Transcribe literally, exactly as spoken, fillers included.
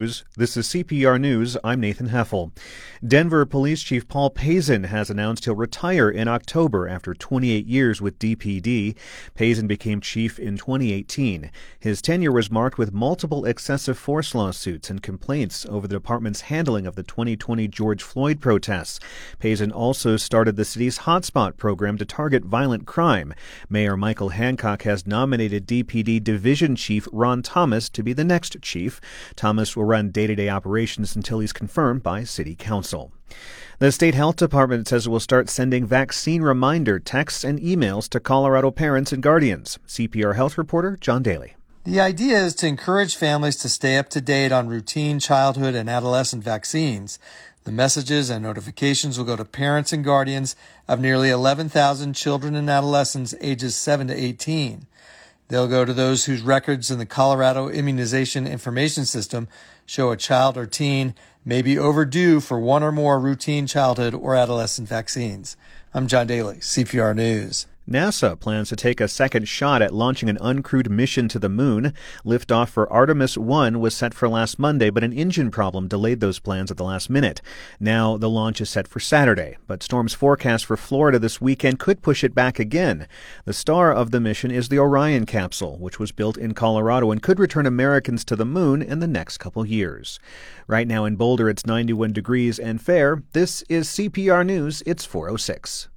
This is C P R News. I'm Nathan Heffel. Denver Police Chief Paul Pazin has announced he'll retire in October after twenty-eight years with D P D. Pazin became chief in twenty eighteen. His tenure was marked with multiple excessive force lawsuits and complaints over the department's handling of the twenty twenty George Floyd protests. Pazin also started the city's Hotspot program to target violent crime. Mayor Michael Hancock has nominated D P D Division Chief Ron Thomas to be the next chief. Thomas will run day-to-day operations until he's confirmed by City Council. The State Health Department says it will start sending vaccine reminder texts and emails to Colorado parents and guardians. C P R Health reporter John Daly. The idea is to encourage families to stay up to date on routine childhood and adolescent vaccines. The messages and notifications will go to parents and guardians of nearly eleven thousand children and adolescents ages seven to eighteen. They'll go to those whose records in the Colorado Immunization Information System show a child or teen may be overdue for one or more routine childhood or adolescent vaccines. I'm John Daly, C P R News. NASA plans to take a second shot at launching an uncrewed mission to the moon. Liftoff for Artemis one was set for last Monday, but an engine problem delayed those plans at the last minute. Now the launch is set for Saturday, but storms forecast for Florida this weekend could push it back again. The star of the mission is the Orion capsule, which was built in Colorado and could return Americans to the moon in the next couple years. Right now in Boulder, it's ninety-one degrees and fair. This is C P R News. It's four oh six.